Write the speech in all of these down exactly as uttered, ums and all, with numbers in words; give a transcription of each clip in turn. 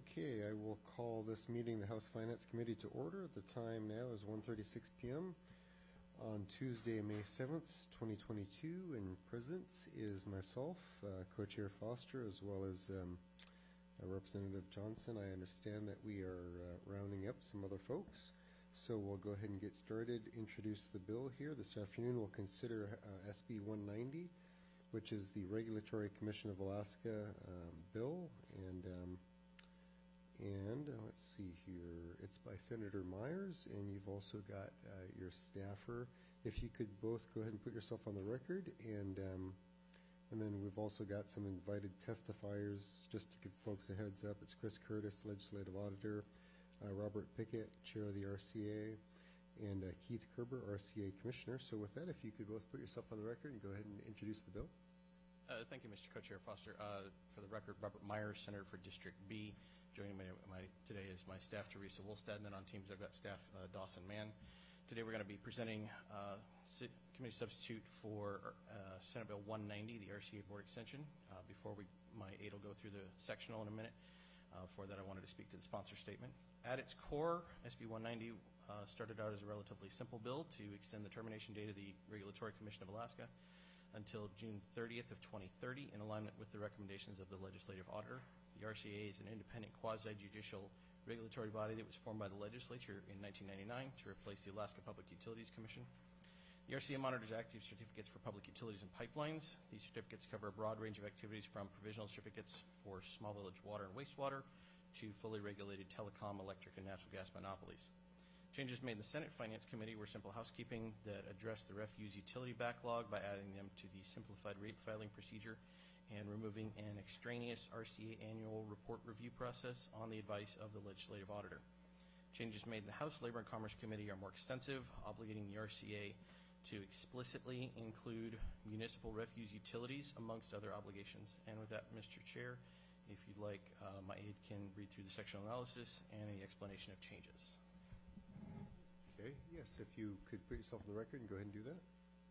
Okay, I will call this meeting the House Finance Committee to order. The time now is one thirty-six p m on Tuesday, May seventh, twenty twenty-two, and present is myself, uh, Co-Chair Foster, as well as um, uh, Representative Johnson. I understand that we are uh, rounding up some other folks, so we'll go ahead and get started. Introduce the bill here. This afternoon we'll consider uh, S B one ninety, which is the Regulatory Commission of Alaska um, bill, and um, and uh, let's see here, it's by Senator Myers, and you've also got uh, your staffer. If you could both go ahead and put yourself on the record, and um, and then we've also got some invited testifiers, just to give folks a heads up. It's Chris Curtis, Legislative Auditor, uh, Robert Pickett, Chair of the R C A, and uh, Keith Kerber, R C A Commissioner. So with that, if you could both put yourself on the record and go ahead and introduce the bill. Uh, thank you, Mister Co-Chair Foster. Uh, for the record, Robert Myers, Senator for District B. Joining me my, today is my staff, Teresa Wolstad, and then on teams I've got staff uh, Dawson Mann. Today we're going to be presenting uh, committee substitute for uh, Senate Bill one ninety, the R C A Board Extension. Uh, before we, my aide will go through the sectional in a minute. Uh, for that, I wanted to speak to the sponsor statement. At its core, S B one ninety uh, started out as a relatively simple bill to extend the termination date of the Regulatory Commission of Alaska until June thirtieth of twenty thirty, in alignment with the recommendations of the Legislative Auditor. The R C A is an independent quasi-judicial regulatory body that was formed by the legislature in nineteen ninety-nine to replace the Alaska Public Utilities Commission. The R C A monitors active certificates for public utilities and pipelines. These certificates cover a broad range of activities, from provisional certificates for small village water and wastewater to fully regulated telecom, electric, and natural gas monopolies. Changes made in the Senate Finance Committee were simple housekeeping that addressed the refuse utility backlog by adding them to the simplified rate filing procedure and removing an extraneous R C A annual report review process on the advice of the Legislative Auditor. Changes made in the House Labor and Commerce Committee are more extensive, obligating the R C A to explicitly include municipal refuse utilities amongst other obligations. And with that, Mister Chair, if you'd like, uh, my aide can read through the sectional analysis and any explanation of changes. Okay, yes, if you could put yourself on the record and go ahead and do that.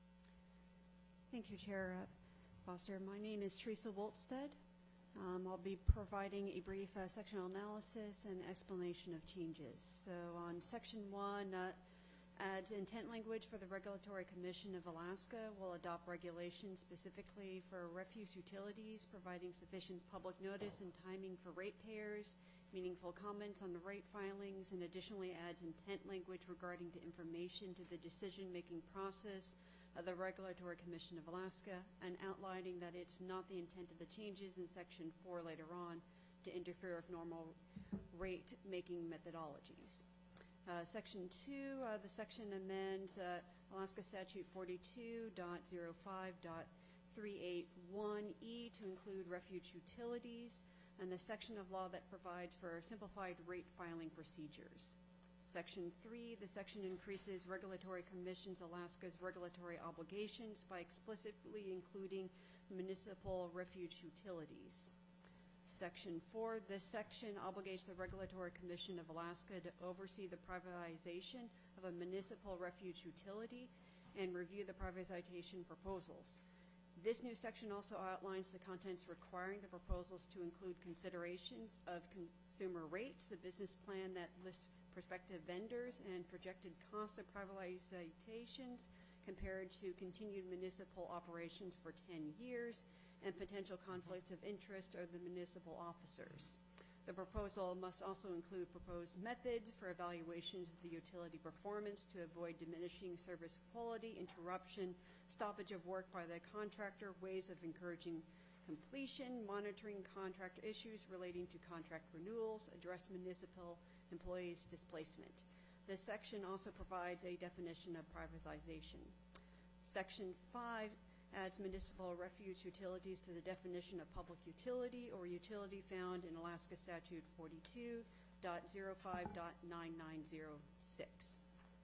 Thank you, Chair uh, Foster. My name is Teresa Wolstad. Um, I'll be providing a brief uh, sectional analysis and explanation of changes. So on section one, uh, adds intent language for the Regulatory Commission of Alaska will adopt regulations specifically for refuse utilities, providing sufficient public notice and timing for ratepayers, meaningful comments on the rate filings, and additionally adds intent language regarding the information to the decision-making process of the Regulatory Commission of Alaska, and outlining that it's not the intent of the changes in section four later on to interfere with normal rate-making methodologies. Uh, section two, uh, the section amends uh, Alaska Statute forty-two point oh five point three eight one E to include refuge utilities, and the section of law that provides for simplified rate filing procedures. Section three, the section increases Regulatory Commissions Alaska's regulatory obligations by explicitly including municipal refuge utilities. Section four, this section obligates the Regulatory Commission of Alaska to oversee the privatization of a municipal refuge utility and review the privatization proposals. This new section also outlines the contents requiring the proposals to include consideration of consumer rates, the business plan that lists prospective vendors, and projected cost of privatizations compared to continued municipal operations for ten years, and potential conflicts of interest of the municipal officers. The proposal must also include proposed methods for evaluations of the utility performance to avoid diminishing service quality, interruption, stoppage of work by the contractor, ways of encouraging completion, monitoring contract issues relating to contract renewals, address municipal employees' displacement. This section also provides a definition of privatization. Section five adds municipal refuge utilities to the definition of public utility or utility found in Alaska Statute forty-two point oh five point nine nine oh six.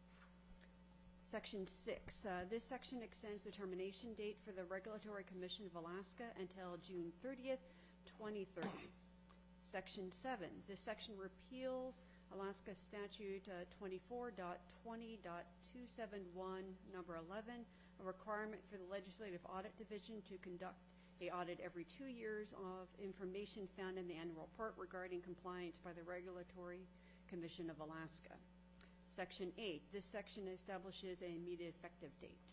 Section six. Uh, this section extends the termination date for the Regulatory Commission of Alaska until June thirtieth, twenty thirty. Section seven. This section repeals Alaska Statute uh, twenty-four point twenty point two seven one, number eleven, a requirement for the Legislative Audit Division to conduct They audit every two years of information found in the annual report regarding compliance by the Regulatory Commission of Alaska. Section eight, this section establishes an immediate effective date.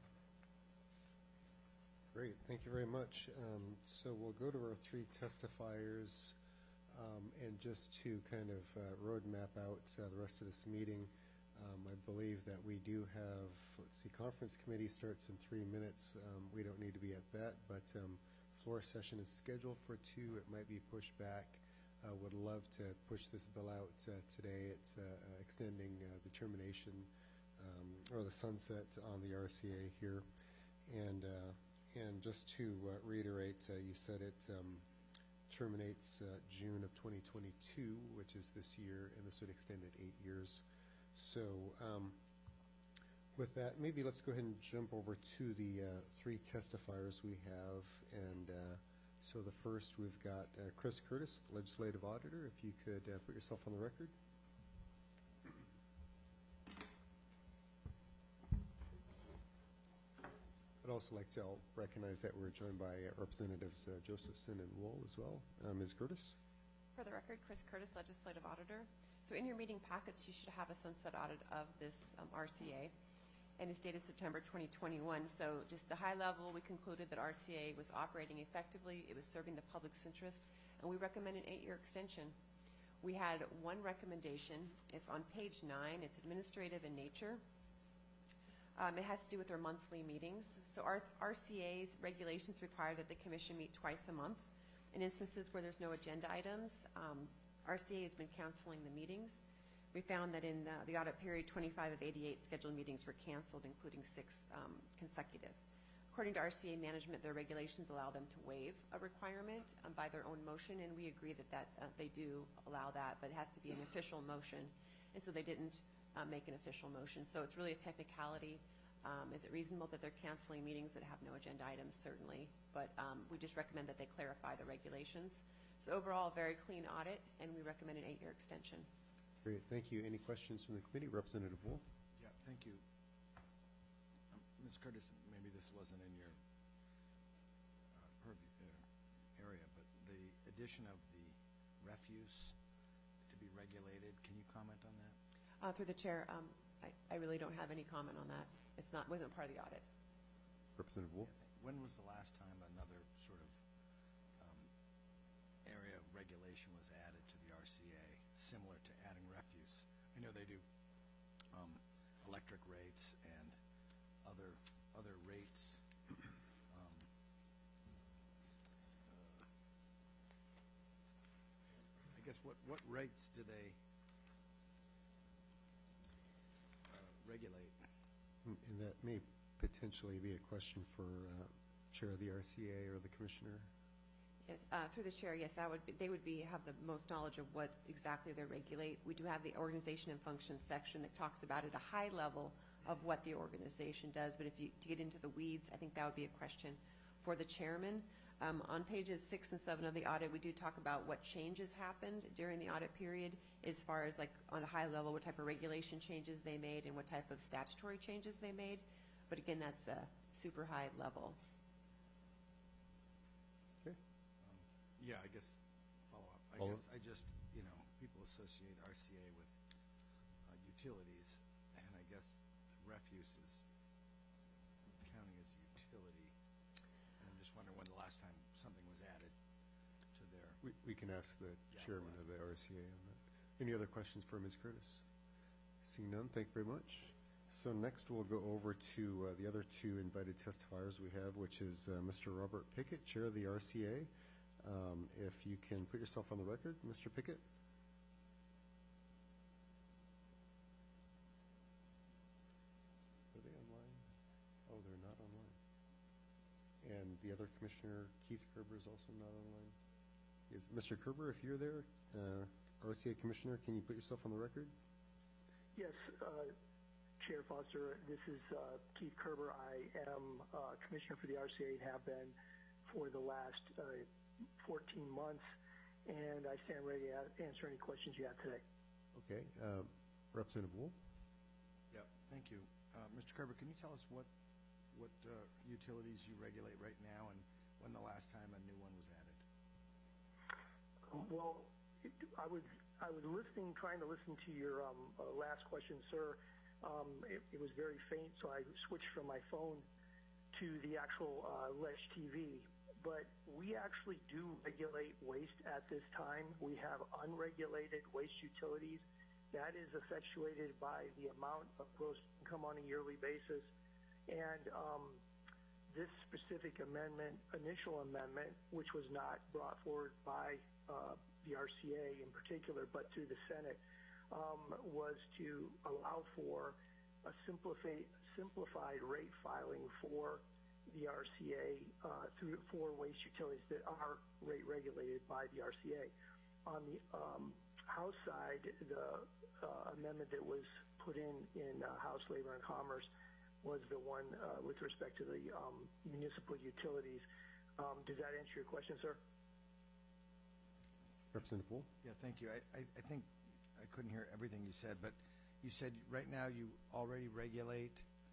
Great, thank you very much. Um, so we'll go to our three testifiers, um, and just to kind of uh, roadmap out uh, the rest of this meeting, um, I believe that we do have, let's see, conference committee starts in three minutes. Um, we don't need to be at that, but um, floor session is scheduled for two. It might be pushed back. Uh, would love to push this bill out uh, today. It's uh, uh, extending uh, the termination um, or the sunset on the R C A here. And uh, and just to uh, reiterate, uh, you said it um, terminates uh, June of twenty twenty-two, which is this year, and this would extend it eight years. So um, with that, maybe let's go ahead and jump over to the uh, three testifiers we have. And uh, so the first, we've got uh, Chris Curtis, Legislative Auditor. If you could uh, put yourself on the record. I'd also like to I'll recognize that we're joined by uh, Representatives uh, Josephson and Wool as well. Uh, Miz Curtis. For the record, Chris Curtis, Legislative Auditor. So in your meeting packets, you should have a sunset audit of this um, R C A, and it's dated September twenty twenty-one. So just the high level, we concluded that R C A was operating effectively, it was serving the public's interest, and we recommend an eight-year extension. We had one recommendation. It's on page nine. It's administrative in nature. Um, it has to do with their monthly meetings. So our R C A's regulations require that the commission meet twice a month. In instances where there's no agenda items, um, R C A has been canceling the meetings. We found that in uh, the audit period, twenty-five of eighty-eight scheduled meetings were canceled, including six um, consecutive. According to R C A management, their regulations allow them to waive a requirement um, by their own motion, and we agree that, that uh, they do allow that, but it has to be an official motion, and so they didn't uh, make an official motion. So it's really a technicality. Um, is it reasonable that they're canceling meetings that have no agenda items? Certainly, but um, we just recommend that they clarify the regulations. So overall, a very clean audit, and we recommend an eight-year extension. Great, thank you. Any questions from the committee? Representative Wool. Yeah, thank you. Um, Miz Curtis, maybe this wasn't in your uh, purview uh, area, but the addition of the refuse to be regulated, can you comment on that? Uh, through the chair, um, I, I really don't have any comment on that. It's not wasn't part of the audit. Representative Wool. When was the last time another sort of um, area of regulation was added to the R C A, similar to adding refuse? I know they do um, electric rates and other other rates. Um, uh, I guess what what rates do they uh, regulate? And that may potentially be a question for uh, Chair of the R C A or the Commissioner. Yes, uh, through the chair, yes, that would be, they would be have the most knowledge of what exactly they regulate. We do have the organization and functions section that talks about at a high level of what the organization does, but if you to get into the weeds, I think that would be a question for the chairman. Um, on pages six and seven of the audit, we do talk about what changes happened during the audit period as far as like on a high level, what type of regulation changes they made and what type of statutory changes they made. But again, that's a super high level. Okay. Um, yeah, I guess follow up. I Follow guess I just, you know, people associate R C A with uh, utilities, and I guess refuse is counting as a utility. And I'm just wondering when the last time something was added to their. We, we can ask the Yeah, Chairman we'll of the ask R C A on that. Any other questions for Miz Curtis? Seeing none, thank you very much. So next we'll go over to uh, the other two invited testifiers we have, which is uh, Mister Robert Pickett, Chair of the R C A. Um, if you can put yourself on the record, Mister Pickett. Are they online? Oh, they're not online. And the other Commissioner, Keith Kerber, is also not online. Is Mister Kerber, if you're there, uh, R C A Commissioner, can you put yourself on the record? Yes, uh, Chair Foster, this is uh, Keith Kerber. I am uh, Commissioner for the R C A and have been for the last uh, fourteen months, and I stand ready to answer any questions you have today. Okay. Uh, Representative Wool? Yeah, thank you. Uh, Mister Kerber, can you tell us what what uh, utilities you regulate right now and what when the last time a new one was added? Well, it, I was I was listening, trying to listen to your um, uh, last question, sir. Um, it, it was very faint, so I switched from my phone to the actual uh, Ledge T V. But we actually do regulate waste at this time. We have unregulated waste utilities. That is effectuated by the amount of gross income on a yearly basis. And um, this specific amendment, initial amendment, which was not brought forward by uh, the R C A in particular, but through the Senate, um, was to allow for a simplified, simplified rate filing for the R C A uh, through for waste utilities that are rate regulated by the R C A. On the um, House side, the uh, amendment that was put in in uh, House Labor and Commerce was the one uh, with respect to the um, municipal utilities. Um, does that answer your question, sir? Representative Wool? Yeah, thank you. I, I, I think I couldn't hear everything you said, but you said right now you already regulate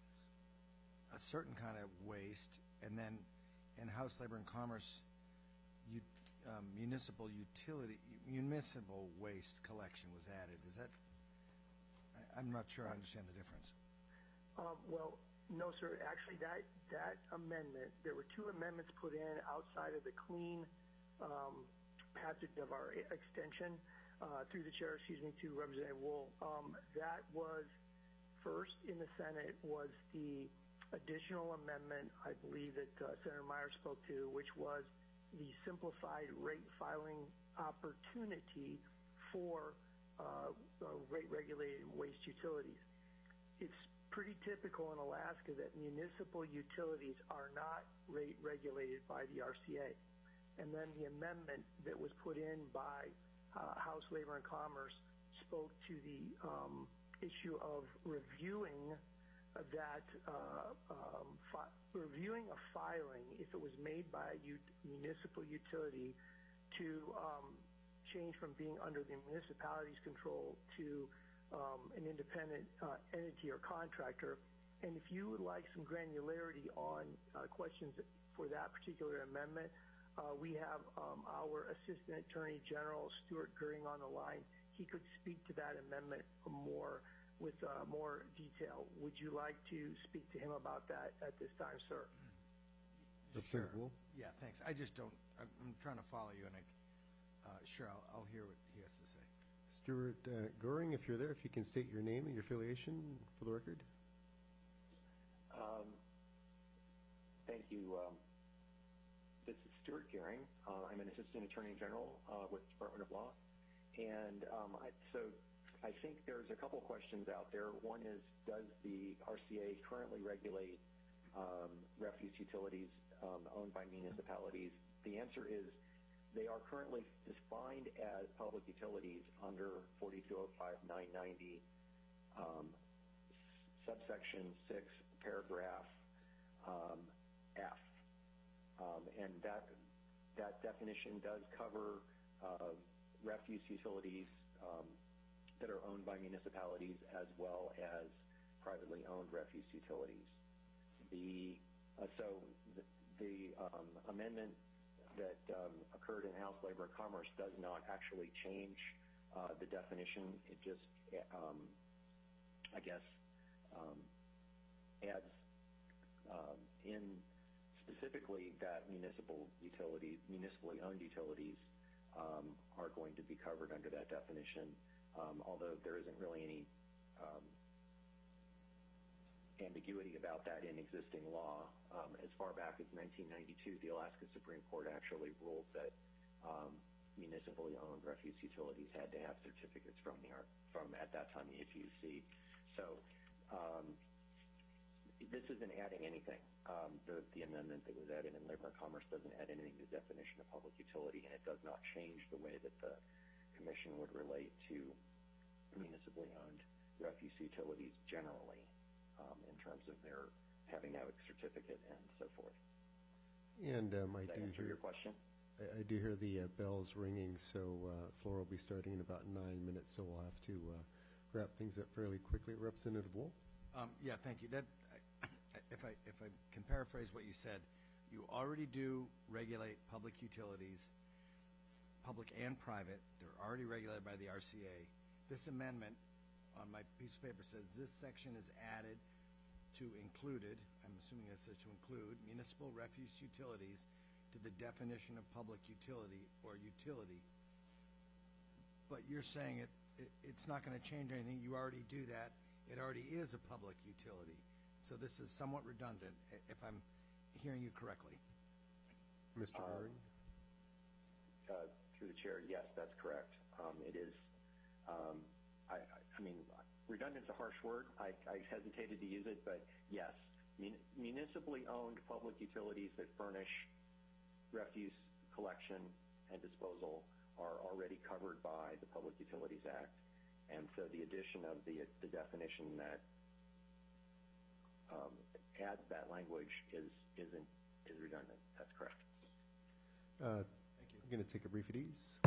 a certain kind of waste, and then in House Labor and Commerce, you, um, municipal utility, municipal waste collection was added. Is that, I, I'm not sure I understand the difference. Um, well, no, sir. Actually, that that amendment, there were two amendments put in outside of the clean um, passage of our extension uh, through the chair, excuse me, to Representative Wool. Um, that was first in the Senate was the additional amendment, I believe that uh, Senator Meyer spoke to, which was the simplified rate filing opportunity for uh, uh, rate-regulated waste utilities. It's pretty typical in Alaska that municipal utilities are not rate regulated by the R C A. And then the amendment that was put in by uh, House Labor and Commerce spoke to the um, issue of reviewing that uh, um, fi- reviewing a filing if it was made by a ut- municipal utility to um, change from being under the municipality's control to um, an independent uh, entity or contractor. And if you would like some granularity on uh, questions for that particular amendment, uh, we have um, our Assistant Attorney General, Stuart Goering, on the line. He could speak to that amendment more with uh, more detail. Would you like to speak to him about that at this time, sir? Representative Sure. Wool? Yeah, thanks. I just don't, I'm, I'm trying to follow you, and I, uh, sure, I'll, I'll hear what he has to say. Stuart uh, Goering, if you're there, if you can state your name and your affiliation for the record. Um, thank you. Um, this is Stuart Goering. Uh, I'm an Assistant Attorney General uh, with the Department of Law. And um, I, so I think there's a couple questions out there. One is, does the R C A currently regulate um, refuse utilities um, owned by municipalities? The answer is they are currently defined as public utilities under forty-two oh five nine ninety um, subsection six, paragraph um, F. Um, and that, that definition does cover uh, refuse utilities um, that are owned by municipalities as well as privately owned refuse utilities. The, uh, so the, the um, amendment that um, occurred in House Labor and Commerce does not actually change uh, the definition. It just, um, I guess, um, adds um, in specifically that municipal utilities, municipally owned utilities um, are going to be covered under that definition, um, although there isn't really any um, ambiguity about that in existing law. Um, as far back as nineteen ninety-two, the Alaska Supreme Court actually ruled that um, municipally owned refuse utilities had to have certificates from the from at that time the H U C. So um, this isn't adding anything. Um, the, the amendment that was added in Labor and Commerce doesn't add anything to the definition of public utility, and it does not change the way that the Commission would relate to municipally owned refuse utilities generally um, in terms of their having to have a certificate and so forth. And um, I Does that do answer hear your question? I, I do hear the uh, bells ringing, so uh, floor will be starting in about nine minutes, so we'll have to uh, wrap things up fairly quickly. Representative Wool? Um, yeah, thank you. That, I, if I if I can paraphrase what you said, You already do regulate public utilities, public and private. They're already regulated by the R C A. This amendment on my piece of paper says this section is added to included, I'm assuming it says to include, municipal refuse utilities to the definition of public utility or utility. But you're saying it, it it's not going to change anything. You already do that. It already is a public utility. So this is somewhat redundant, i- if I'm hearing you correctly. Mister Um, Waring? Uh, Through the chair, yes, that's correct. Um, It is, um, I I- I mean, redundant is a harsh word. I I hesitated to use it, but yes, mun- municipally owned public utilities that furnish refuse collection and disposal are already covered by the Public Utilities Act. And so the addition of the the definition that um, adds that language is isn't is redundant. That's correct. Uh, Thank you. I'm going to take a brief at ease.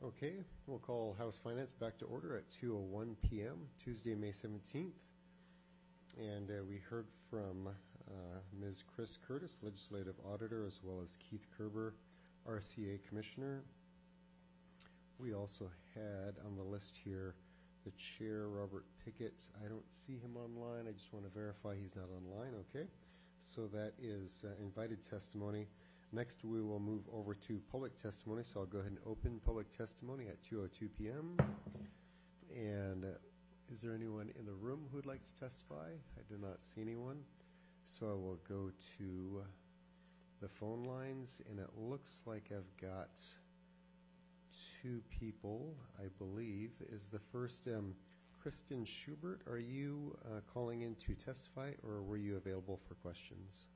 Okay, we'll call House Finance back to order at two oh one p m Tuesday, May seventeenth. And uh, we heard from uh, Miz Chris Curtis, Legislative Auditor, as well as Keith Kerber, R C A Commissioner. We also had on the list here the Chair, Robert Pickett. I don't see him online. I just want to verify he's not online. Okay, so that is uh, invited testimony. Next, we will move over to public testimony. So I'll go ahead and open public testimony at two oh two p m And uh, is there anyone in the room who would like to testify? I do not see anyone. So I will go to the phone lines, and it looks like I've got two people, I believe. Is the first um, Kristen Schubert? Are you uh, calling in to testify, or were you available for questions?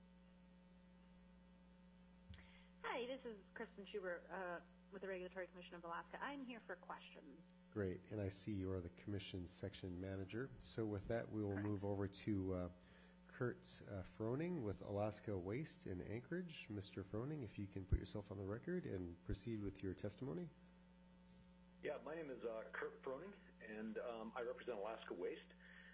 Hi, this is Kristen Schubert uh, with the Regulatory Commission of Alaska. I'm here for questions. Great, and I see you are the Commission Section Manager. So with that, we will move over to uh, Kurt uh, Froning with Alaska Waste in Anchorage. Mister Froning, if you can put yourself on the record and proceed with your testimony. Yeah, my name is uh, Kurt Froning, and um, I represent Alaska Waste.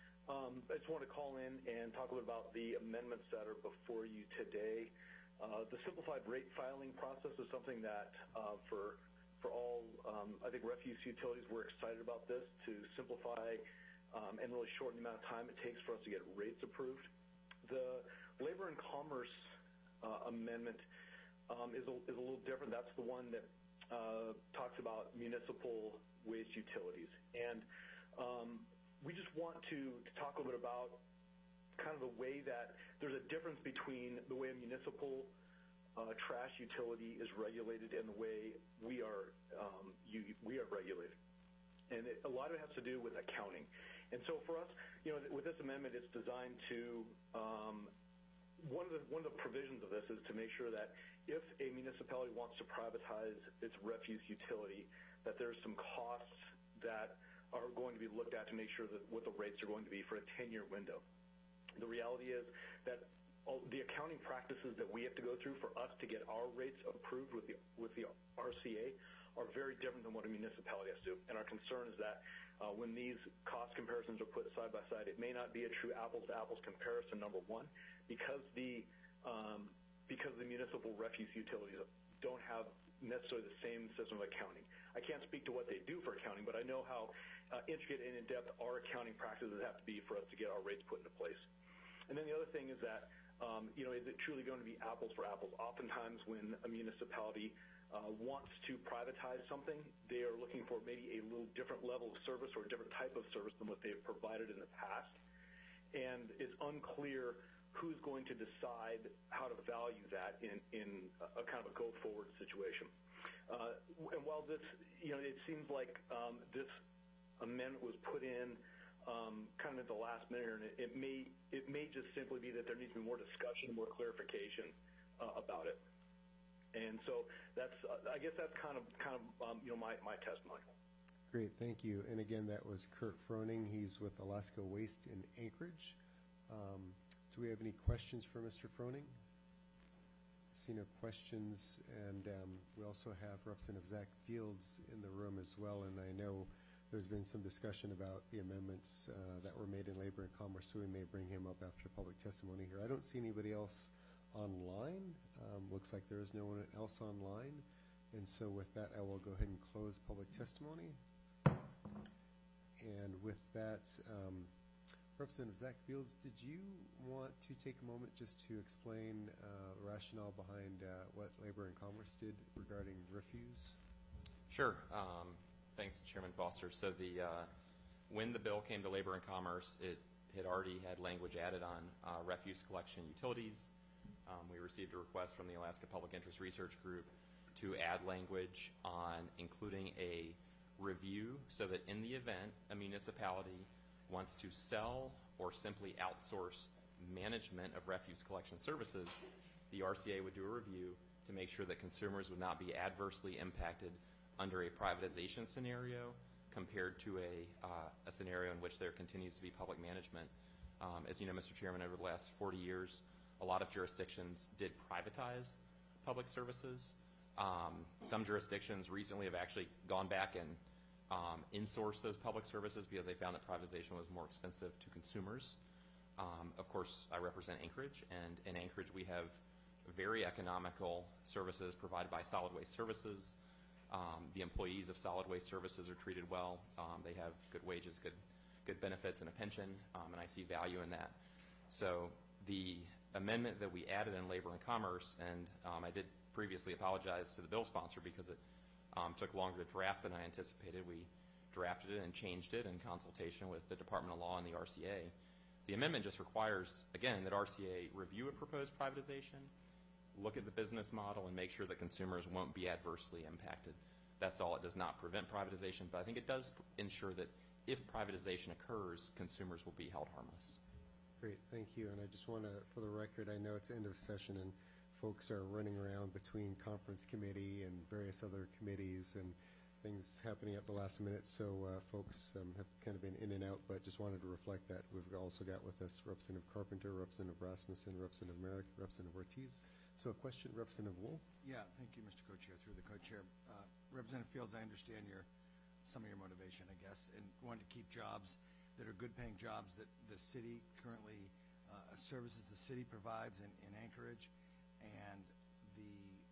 Um, I just want to call in and talk a little about the amendments that are before you today. Uh, the simplified rate filing process is something that uh, for for all, um, I think, refuse utilities, we're excited about this to simplify um, and really shorten the amount of time it takes for us to get rates approved. The Labor and Commerce uh, amendment um, is, a, is a little different. That's the one that uh, talks about municipal waste utilities. And um, we just want to, to talk a little bit about kind of the way that there's a difference between the way a municipal uh, trash utility is regulated and the way we are um, you, we are regulated. And it, a lot of it has to do with accounting. And so for us, you know, with this amendment, it's designed to um, one of the one of the provisions of this is to make sure that if a municipality wants to privatize its refuse utility, that there's some costs that are going to be looked at to make sure that what the rates are going to be for a ten-year window. The reality is that all the accounting practices that we have to go through for us to get our rates approved with the with the R C A are very different than what a municipality has to do. And our concern is that uh, when these cost comparisons are put side by side, it may not be a true apples-to-apples comparison, number one, because the um, because the municipal refuse utilities don't have necessarily the same system of accounting. I can't speak to what they do for accounting, but I know how uh, intricate and in-depth our accounting practices have to be for us to get our rates put into place. And then the other thing is that, um, you know, is it truly going to be apples for apples? Oftentimes when a municipality uh, wants to privatize something, they are looking for maybe a little different level of service or a different type of service than what they've provided in the past. And it's unclear who's going to decide how to value that in, in a, a kind of a go-forward situation. Uh, and while this, you know, it seems like um, this amendment was put in Um, kind of at the last minute, and it, it may it may just simply be that there needs to be more discussion, more clarification uh, about it. And so that's uh, I guess that's kind of kind of um, you know my, my testimony. Great, thank you. And again, that was Kurt Froning. He's with Alaska Waste in Anchorage. Um, do we have any questions for Mister Froning? See no questions, and um, we also have Representative Zach Fields in the room as well, and I know there's been some discussion about the amendments uh, that were made in Labor and Commerce, so we may bring him up after public testimony here. I don't see anybody else online. Um, looks like there is no one else online. And so with that, I will go ahead and close public testimony. And with that, um, Representative Zach Fields, did you want to take a moment just to explain uh, the rationale behind uh, what Labor and Commerce did regarding refuse? Sure. Um, Thanks, Chairman Foster. So the uh, when the bill came to Labor and Commerce, it had already had language added on uh, refuse collection utilities. Um, we received a request from the Alaska Public Interest Research Group to add language on including a review so that in the event a municipality wants to sell or simply outsource management of refuse collection services, the R C A would do a review to make sure that consumers would not be adversely impacted under a privatization scenario compared to a, uh, a scenario in which there continues to be public management. Um, as you know, Mister Chairman, over the last forty years, a lot of jurisdictions did privatize public services. Um, some jurisdictions recently have actually gone back and um, in-sourced those public services because they found that privatization was more expensive to consumers. Um, of course, I represent Anchorage, and in Anchorage we have very economical services provided by Solid Waste Services. Um, the employees of Solid Waste Services are treated well. Um, they have good wages, good good benefits, and a pension, um, and I see value in that. So the amendment that we added in Labor and Commerce, and um, I did previously apologize to the bill sponsor because it um, took longer to draft than I anticipated. We drafted it and changed it in consultation with the Department of Law and the R C A. The amendment just requires, again, that R C A review a proposed privatization, look at the business model, and make sure that consumers won't be adversely impacted. That's all. It does not prevent privatization, but I think it does ensure that if privatization occurs, consumers will be held harmless. Great, thank you. And I just want to, for the record, I know it's end of session and folks are running around between conference committee and various other committees and things happening at the last minute, so uh, folks um, have kind of been in and out, but just wanted to reflect that. We've also got with us Representative Carpenter, Representative Rasmussen, Representative Merrick, Representative Ortiz. So a question, Representative Wool? Yeah, thank you, Mister Co-Chair. Through the Co-Chair, uh, Representative Fields, I understand your some of your motivation, I guess, and want to keep jobs that are good-paying jobs that the city currently uh, services the city provides in, in Anchorage, and the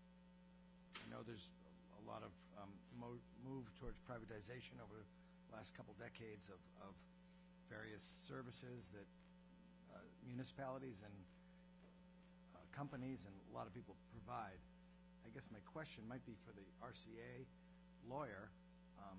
I know there's a lot of um, mo move towards privatization over the last couple decades of, of various services that uh, municipalities and uh, companies and a lot of people provide. I guess my question might be for the R C A lawyer. Um,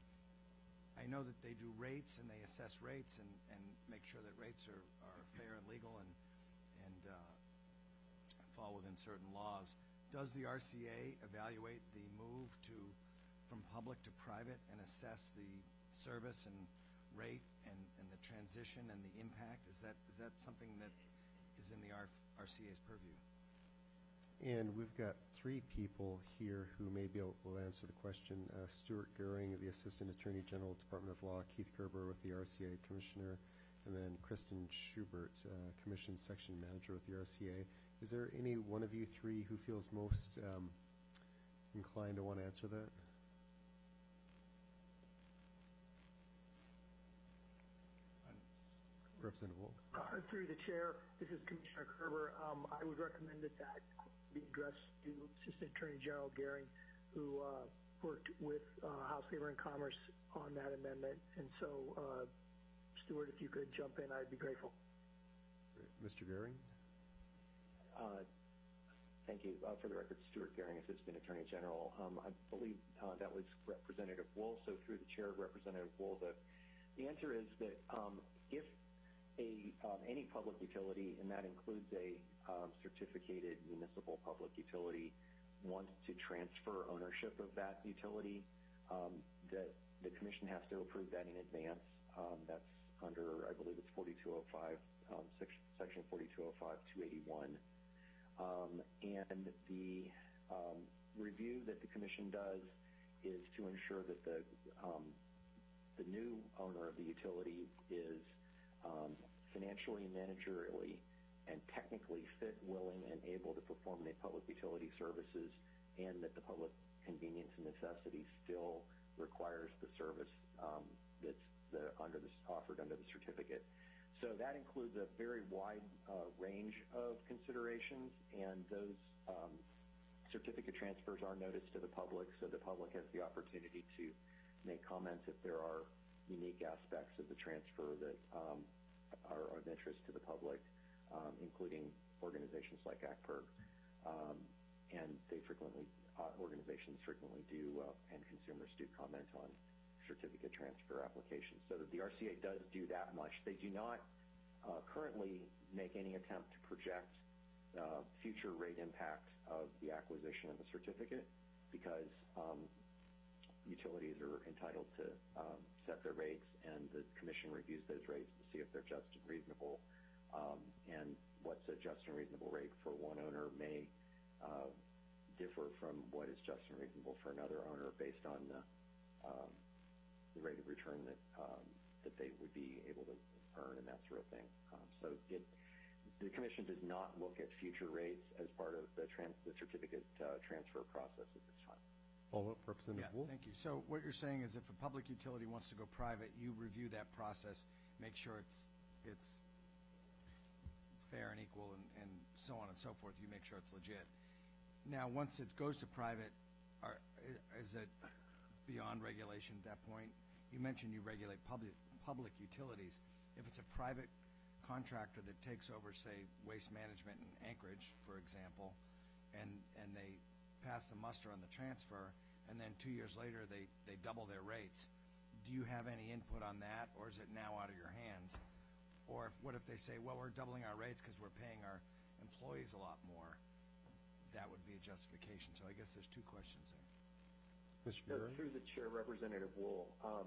I know that they do rates and they assess rates and, and make sure that rates are, are fair and legal and, and uh, fall within certain laws. Does the R C A evaluate the move to from public to private and assess the service and rate and, and the transition and the impact? Is that is that something that is in the R C A's purview? And we've got three people here who may be able to answer the question. Uh, Stuart Goering, the Assistant Attorney General, Department of Law, Keith Kerber with the R C A Commissioner, and then Kristen Schubert, uh, Commission Section Manager with the R C A. Is there any one of you three who feels most um, inclined to want to answer that? Representative Wolk. Uh, through the chair, this is Commissioner Kerber. Um, I would recommend that that be addressed to Assistant Attorney General Goering, who uh, worked with uh, House Labor and Commerce on that amendment. And so, uh, Stuart, if you could jump in, I'd be grateful. Mister Goering? Uh, thank you. Uh, for the record, Stuart Goering, Assistant Attorney General. Um, I believe uh, that was Representative Wool. So through the chair, Representative Wool, the, the answer is that um, if a um, any public utility, and that includes a um, certificated municipal public utility, wants to transfer ownership of that utility, um, that the commission has to approve that in advance. Um, that's under, I believe it's forty-two oh five, um, section forty-two oh five, two eighty-one. Um, and the um, review that the commission does is to ensure that the um, the new owner of the utility is Um, financially, managerially, and technically fit, willing, and able to perform the public utility services, and that the public convenience and necessity still requires the service um, that's the, under the, offered under the certificate. So that includes a very wide uh, range of considerations, and those um, certificate transfers are noticed to the public, so the public has the opportunity to make comments if there are unique aspects of the transfer that um, are of interest to the public, um, including organizations like A C P E R G. Um, and they frequently, uh, organizations frequently do, uh, and consumers do comment on certificate transfer applications. So that the R C A does do that much. They do not uh, currently make any attempt to project uh, future rate impact of the acquisition of the certificate, because um, utilities are entitled to um, set their rates, and the commission reviews those rates to see if they're just and reasonable. Um, and what's a just and reasonable rate for one owner may uh, differ from what is just and reasonable for another owner based on the, um, the rate of return that um, that they would be able to earn and that sort of thing. Um, so it, the commission does not look at future rates as part of the, trans the certificate uh, transfer process. It's Follow-up, Representative Yeah, Wool? thank you. So what you're saying is if a public utility wants to go private, you review that process, make sure it's, it's fair and equal and, and so on and so forth. You make sure it's legit. Now, once it goes to private, are, is it beyond regulation at that point? You mentioned you regulate public, public utilities. If it's a private contractor that takes over, say, waste management in Anchorage, for example, and, and they pass the muster on the transfer, and then two years later they, they double their rates, do you have any input on that, or is it now out of your hands? Or if, what if they say, well, we're doubling our rates because we're paying our employees a lot more? That would be a justification. So I guess there's two questions there. Mister So Guerrero? through the chair, Representative Wool, um,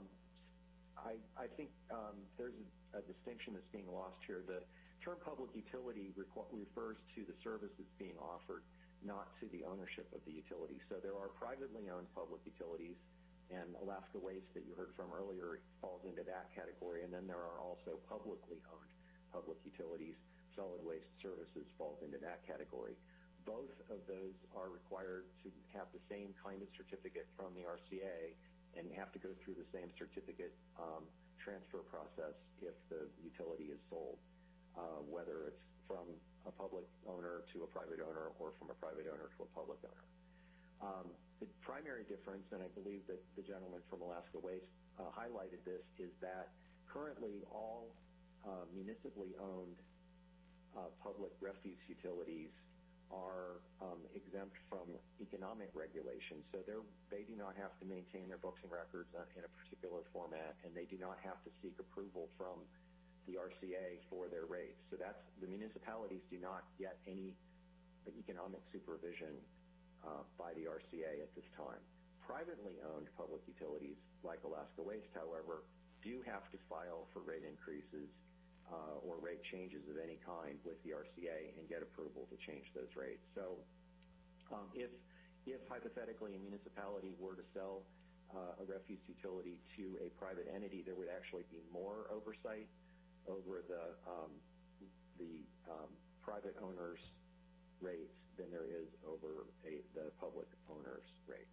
I, I think um, there's a, a distinction that's being lost here. The term public utility requ- refers to the service that's being offered, not to the ownership of the utility. So there are privately owned public utilities, and Alaska Waste that you heard from earlier falls into that category. And then there are also publicly owned public utilities. Solid Waste Services falls into that category. Both of those are required to have the same kind of certificate from the R C A and have to go through the same certificate um, transfer process if the utility is sold, uh, whether it's from a public owner to a private owner or from a private owner to a public owner. Um, the primary difference, and I believe that the gentleman from Alaska Waste uh, highlighted this, is that currently all uh, municipally owned uh, public refuse utilities are um, exempt from economic regulation. So they're, they do not have to maintain their books and records in a particular format, and they do not have to seek approval from the R C A for their rates. So that's, the municipalities do not get any economic supervision uh, by the R C A at this time. Privately owned public utilities, like Alaska Waste, however, do have to file for rate increases Uh, or rate changes of any kind with the R C A and get approval to change those rates. So um, if, if hypothetically a municipality were to sell uh, a refuse utility to a private entity, there would actually be more oversight over the, um, the um, private owner's rates than there is over a, the public owner's rates.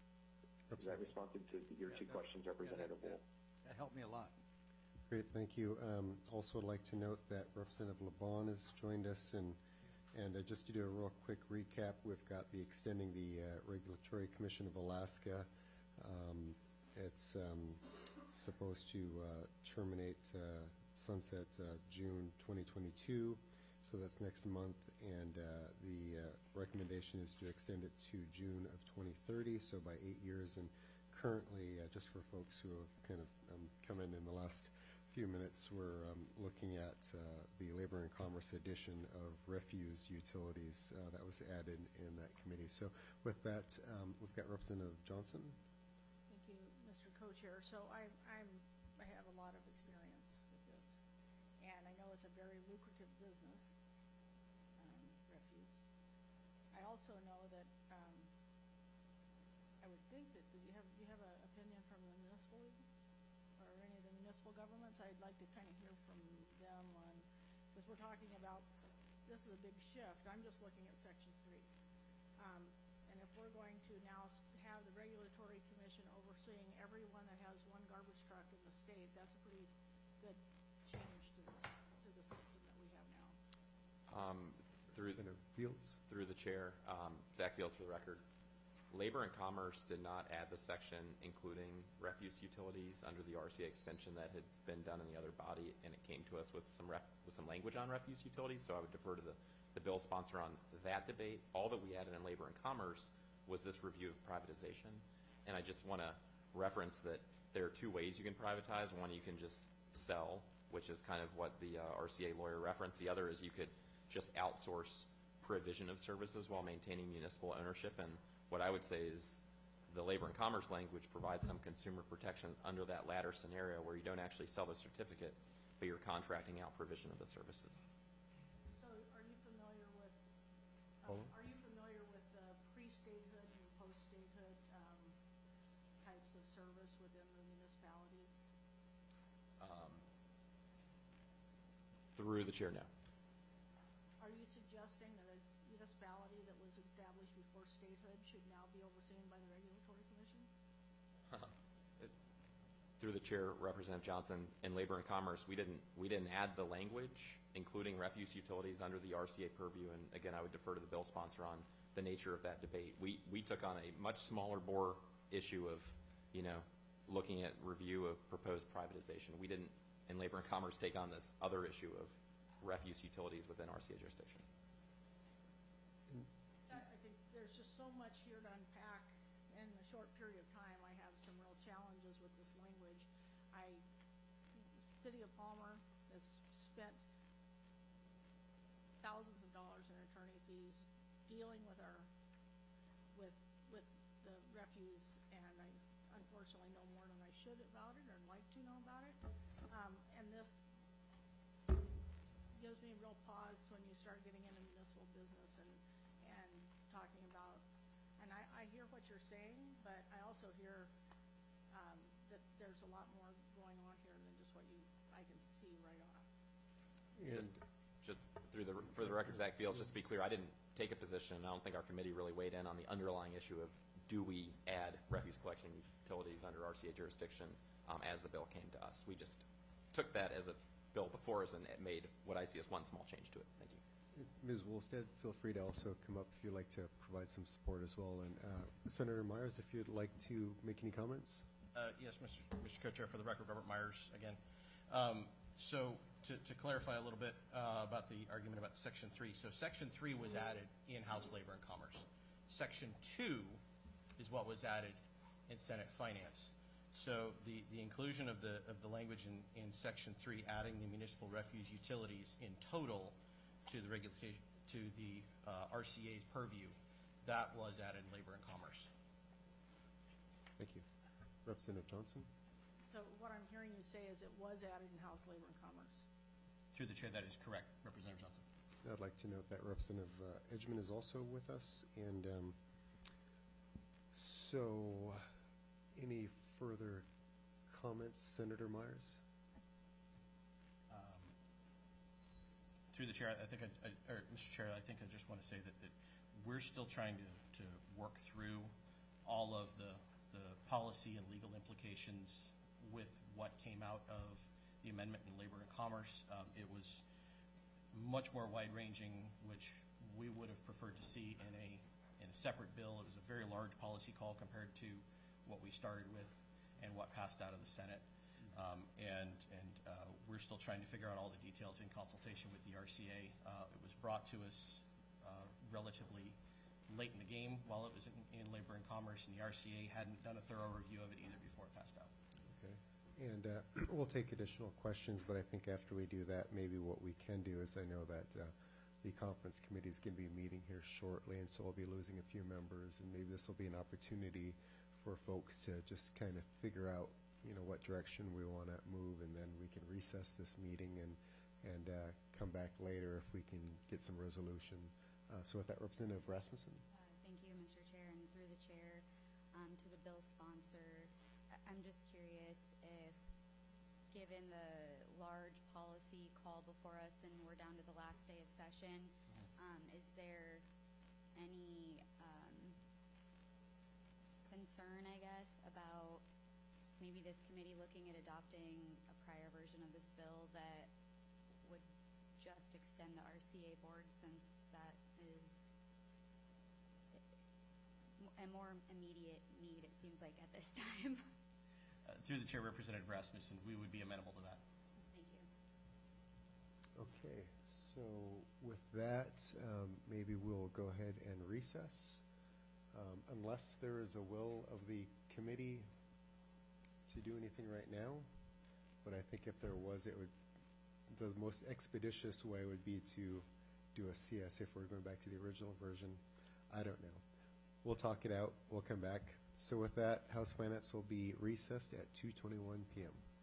Is that responsive to your Yeah, two that- questions, yeah, Representative that, Wool? that, that helped me a lot. Great, thank you. Um, also, I'd like to note that Representative LeBon has joined us, and and uh, just to do a real quick recap, we've got the extending the uh, Regulatory Commission of Alaska. Um, it's um, supposed to uh, terminate uh, sunset uh, June twenty twenty-two, so that's next month, and uh, the uh, recommendation is to extend it to June of twenty thirty, so by eight years. And currently, uh, just for folks who have kind of um, come in in the last few minutes, we're um, looking at uh, the Labor and Commerce edition of refuse utilities uh, that was added in that committee. So with that, um, we've got Representative Johnson. Thank you, Mister Co-Chair. So I, I'm, I have a lot of experience with this, and I know it's a very lucrative business, um, refuse. I also know that um, I would think that, do you have, do you have an opinion from the municipal league? Or any of the municipal governments? I'd like to kind of hear from them on, because we're talking about, this is a big shift. I'm just looking at section three. Um, and if we're going to now s- have the Regulatory Commission overseeing everyone that has one garbage truck in the state, that's a pretty good change to this, to the system that we have now. Um, through, Representative Fields. through the chair, um, Zach Fields for the record. Labor and Commerce did not add the section including refuse utilities under the R C A extension that had been done in the other body, and it came to us with some ref, with some language on refuse utilities, so I would defer to the, the bill sponsor on that debate. All that we added in Labor and Commerce was this review of privatization, and I just want to reference that there are two ways you can privatize. One, you can just sell, which is kind of what the uh, R C A lawyer referenced. The other is you could just outsource provision of services while maintaining municipal ownership, and what I would say is the Labor and Commerce language provides some consumer protections under that latter scenario where you don't actually sell the certificate, but you're contracting out provision of the services. So are you familiar with, Oh. um, are you familiar with uh, pre-statehood and post-statehood um, types of service within the municipalities? Um, through the chair, no. Are you suggesting that a municipality that was established before statehood should now be overseen by the Regulatory Through the chair, Representative Johnson, in Labor and Commerce, we didn't we didn't add the language, including refuse utilities, under the R C A purview. And again, I would defer to the bill sponsor on the nature of that debate. We we took on a much smaller bore issue of, you know, looking at review of proposed privatization. We didn't, in Labor and Commerce, take on this other issue of refuse utilities within R C A jurisdiction. I I think there's just so much here to unpack in a short period of time. I have some real challenges with this language. I, City of Palmer has spent thousands of dollars in attorney fees dealing with our, with, with the refuse, and I unfortunately know more than I should about it or like to know about it. Um, and this gives me a real pause when you start getting into municipal business and, and talking about, and I, I hear what you're saying, but I also hear um, that there's a lot more going on here than just what you I can see right off. Just, just through the for the record, Zach Fields, just to be clear, I didn't take a position, and I don't think our committee really weighed in on the underlying issue of do we add refuse collection utilities under R C A jurisdiction um, as the bill came to us. We just took that as a bill before us and it made what I see as one small change to it. Thank you. Miz Wolstead, feel free to also come up if you'd like to provide some support as well. And uh, Senator Myers, if you'd like to make any comments. Uh, yes, Mister Mister Co-Chair, for the record, Robert Myers again. Um, so to, to clarify a little bit uh, about the argument about Section three. So Section three was added in House Labor and Commerce. Section two is what was added in Senate Finance. So the, the inclusion of the of the language in, in Section three, adding the municipal refuse utilities in total to the regulation to the uh, R C A's purview, that was added in Labor and Commerce. Thank you. Representative Johnson. So what I'm hearing you say is it was added in House Labor and Commerce. Through the chair, that is correct, Representative Johnson. I'd like to note that Representative uh, Edgman is also with us. And um, so any further comments, Senator Myers? Um, through the chair, I think, I, I, or Mister Chair, I think I just want to say that, that we're still trying to, to work through all of the, the policy and legal implications with what came out of the amendment in Labor and Commerce. Um, it was much more wide-ranging, which we would have preferred to see in a in a separate bill. It was a very large policy call compared to what we started with and what passed out of the Senate. Um, and and uh, we're still trying to figure out all the details in consultation with the R C A. Uh, it was brought to us uh, relatively late in the game while it was in, in Labor and Commerce, and the R C A hadn't done a thorough review of it either before it passed out. Okay. And uh, we'll take additional questions, but I think after we do that, maybe what we can do is, I know that uh, the conference committee is going to be meeting here shortly, and so we'll be losing a few members, and maybe this will be an opportunity for folks to just kind of figure out, you know, what direction we want to move, and then we can recess this meeting and and uh, come back later if we can get some resolution. Uh, so with that, Representative Rasmussen. Uh, thank you, Mister Chair, and through the chair um, to the bill sponsor. I- I'm just curious if, given the large policy call before us and we're down to the last day of session, um, is there any um, concern, I guess, about maybe this committee looking at adopting a prior version of this bill that would just extend the R C A board, since that is a more immediate need, it seems like, at this time? Uh, through the chair, Representative Rasmussen, we would be amenable to that. Thank you. Okay, so with that, um, maybe we'll go ahead and recess, um, unless there is a will of the committee to do anything right now. But I think if there was, it would, the most expeditious way would be to do a C S if we're going back to the original version. I don't know. We'll talk it out. We'll come back. So with that, House Finance will be recessed at two twenty-one p m